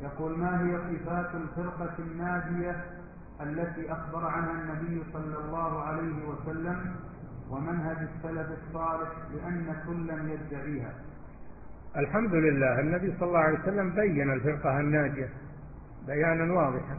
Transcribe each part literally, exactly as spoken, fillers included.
يقول: ما هي صفات الفرقة الناجية التي أخبر عنها النبي صلى الله عليه وسلم ومنهج السلف الصالح لأن كلا يدعيها؟ الحمد لله، النبي صلى الله عليه وسلم بين الفرقة الناجية بيانا واضحا.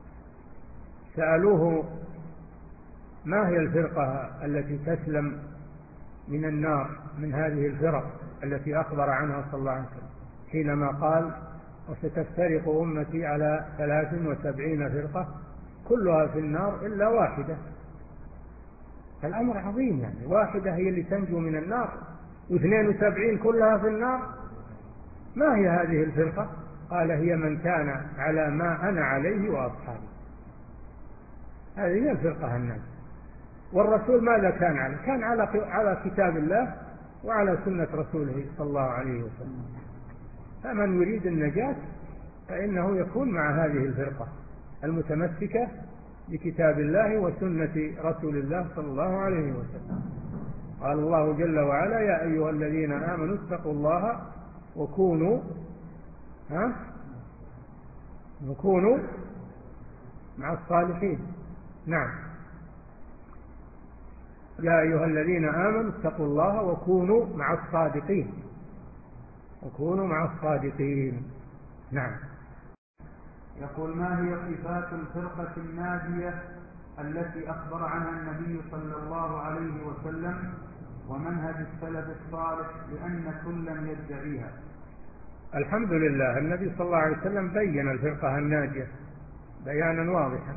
سألوه: ما هي الفرقة التي تسلم من النار من هذه الفرق التي أخبر عنها صلى الله عليه وسلم، حينما قال: وستفترق أمتي على ثلاث وسبعين فرقة كلها في النار إلا واحدة. الأمر عظيم، يعني واحدة هي اللي تنجو من النار واثنين وسبعين كلها في النار. ما هي هذه الفرقة؟ قال: هي من كان على ما أنا عليه وأصحابي. هذه هي الفرقة الناجية. والرسول ماذا كان عليه؟ كان على على كتاب الله وعلى سنة رسوله صلى الله عليه وسلم. فمن يريد النجاة فإنه يكون مع هذه الفرقة المتمسكة بكتاب الله وسنة رسول الله صلى الله عليه وسلم. قال الله جل وعلا: يا أيها الذين آمنوا اتقوا الله وكونوا ها وكونوا مع الصالحين. نعم، يا أيها الذين آمنوا اتقوا الله وكونوا مع الصادقين وكونوا مع الصادقين. نعم. يقول: ما هي صفات الفرقة الناجية التي أخبر عنها النبي صلى الله عليه وسلم ومنهج السلف الصالح لأن كلا يدعيها؟ الحمد لله، النبي صلى الله عليه وسلم بين الفرقة الناجية بيانا واضحا.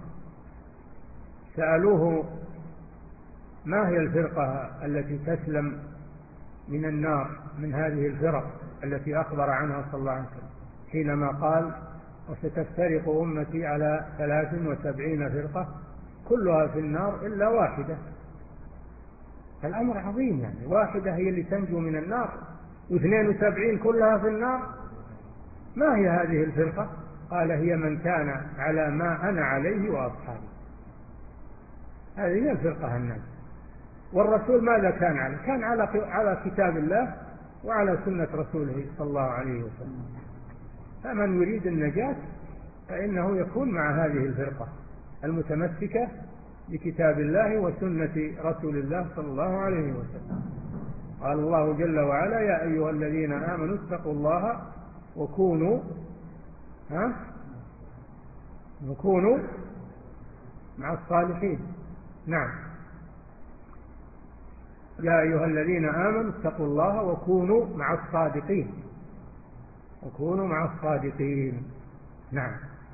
سألوه: ما هي الفرقة التي تسلم من النار من هذه الفرق التي أخبر عنها صلى الله عليه وسلم، حينما قال: وستفترق أمتي على ثلاث وسبعين فرقة كلها في النار إلا واحدة. الأمر عظيم، يعني واحدة هي اللي تنجو من النار واثنين وسبعين كلها في النار. ما هي هذه الفرقة؟ قال: هي من كان على ما أنا عليه وأصحابي. هذه هي الفرقة الناجية. والرسول ماذا كان عليه؟ كان على على كتاب الله وعلى سنة رسوله صلى الله عليه وسلم. فمن يريد النجاة فإنه يكون مع هذه الفرقة المتمسكة بكتاب الله وسنة رسول الله صلى الله عليه وسلم. قال الله جل وعلا: يا أيها الذين آمنوا اتقوا الله وكونوا ها وكونوا مع الصالحين. نعم، يا أيها الذين آمنوا اتقوا الله وكونوا مع الصادقين وكونوا مع الصادقين. نعم.